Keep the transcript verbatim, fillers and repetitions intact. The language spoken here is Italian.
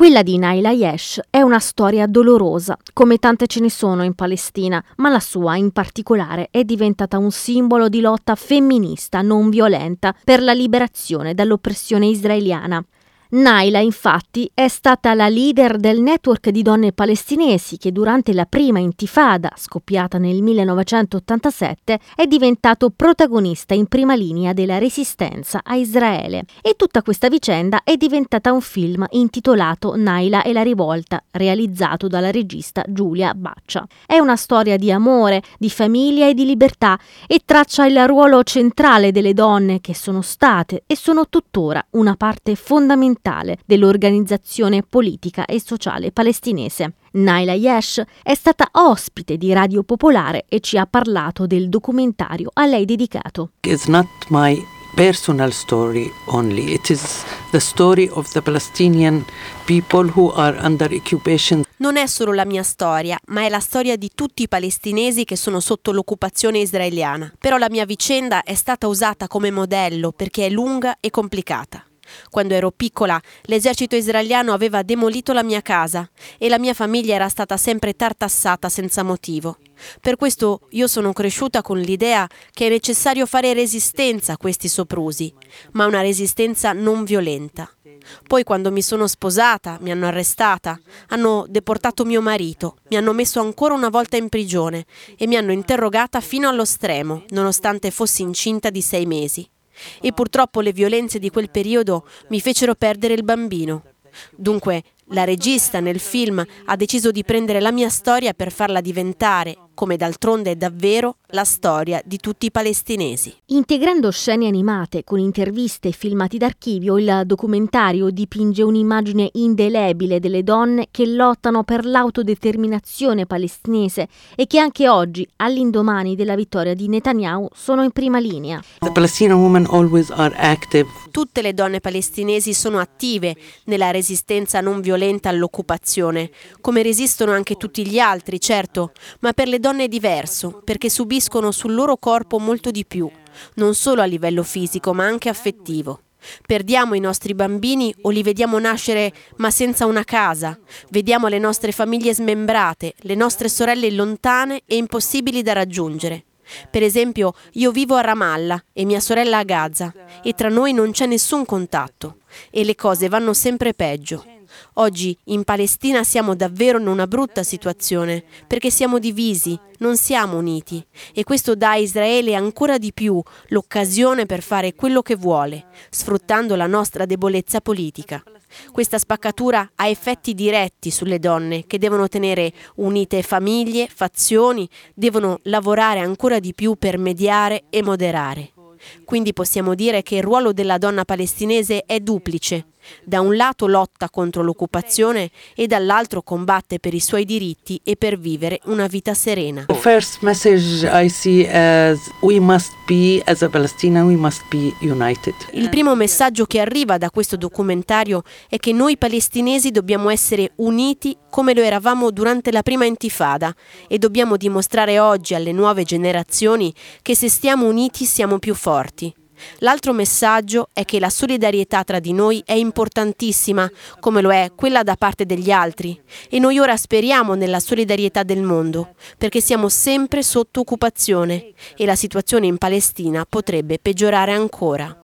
Quella di Naila Yesh è una storia dolorosa, come tante ce ne sono in Palestina, ma la sua in particolare è diventata un simbolo di lotta femminista non violenta per la liberazione dall'oppressione israeliana. Naila, infatti, è stata la leader del network di donne palestinesi che durante la prima intifada, scoppiata nel millenovecentottantasette, è diventato protagonista in prima linea della resistenza a Israele. E tutta questa vicenda è diventata un film intitolato Naila e la rivolta, realizzato dalla regista Giulia Baccia. È una storia di amore, di famiglia e di libertà e traccia il ruolo centrale delle donne che sono state e sono tuttora una parte fondamentale dell'organizzazione politica e sociale palestinese. Naila Yesh è stata ospite di Radio Popolare e ci ha parlato del documentario a lei dedicato. It's not my personal story only, it is the story of the Palestinian people who are under occupation. Non è solo la mia storia, ma è la storia di tutti i palestinesi che sono sotto l'occupazione israeliana. Però la mia vicenda è stata usata come modello perché è lunga e complicata. Quando ero piccola, l'esercito israeliano aveva demolito la mia casa e la mia famiglia era stata sempre tartassata senza motivo. Per questo io sono cresciuta con l'idea che è necessario fare resistenza a questi soprusi, ma una resistenza non violenta. Poi quando mi sono sposata, mi hanno arrestata, hanno deportato mio marito, mi hanno messo ancora una volta in prigione e mi hanno interrogata fino allo stremo, nonostante fossi incinta di sei mesi. E purtroppo le violenze di quel periodo mi fecero perdere il bambino. Dunque, la regista nel film ha deciso di prendere la mia storia per farla diventare, come d'altronde è davvero, la storia di tutti i palestinesi. Integrando scene animate con interviste e filmati d'archivio, il documentario dipinge un'immagine indelebile delle donne che lottano per l'autodeterminazione palestinese e che anche oggi, all'indomani della vittoria di Netanyahu, sono in prima linea. The Palestinian women always are active. Tutte le donne palestinesi sono attive nella resistenza non violenta all'occupazione, come resistono anche tutti gli altri, certo, ma per le donne è diverso, perché subiscono sul loro corpo molto di più, non solo a livello fisico, ma anche affettivo. Perdiamo i nostri bambini o li vediamo nascere ma senza una casa, vediamo le nostre famiglie smembrate, le nostre sorelle lontane e impossibili da raggiungere. Per esempio, io vivo a Ramallah e mia sorella a Gaza e tra noi non c'è nessun contatto e le cose vanno sempre peggio. Oggi in Palestina siamo davvero in una brutta situazione perché siamo divisi, non siamo uniti e questo dà a Israele ancora di più l'occasione per fare quello che vuole, sfruttando la nostra debolezza politica. Questa spaccatura ha effetti diretti sulle donne che devono tenere unite famiglie, fazioni, devono lavorare ancora di più per mediare e moderare. Quindi possiamo dire che il ruolo della donna palestinese è duplice. Da un lato lotta contro l'occupazione e dall'altro combatte per i suoi diritti e per vivere una vita serena. The first message I see as we must be, as a Palestinian, we must be united. Il primo messaggio che arriva da questo documentario è che noi palestinesi dobbiamo essere uniti come lo eravamo durante la prima intifada e dobbiamo dimostrare oggi alle nuove generazioni che se stiamo uniti siamo più forti. L'altro messaggio è che la solidarietà tra di noi è importantissima, come lo è quella da parte degli altri, e noi ora speriamo nella solidarietà del mondo, perché siamo sempre sotto occupazione e la situazione in Palestina potrebbe peggiorare ancora.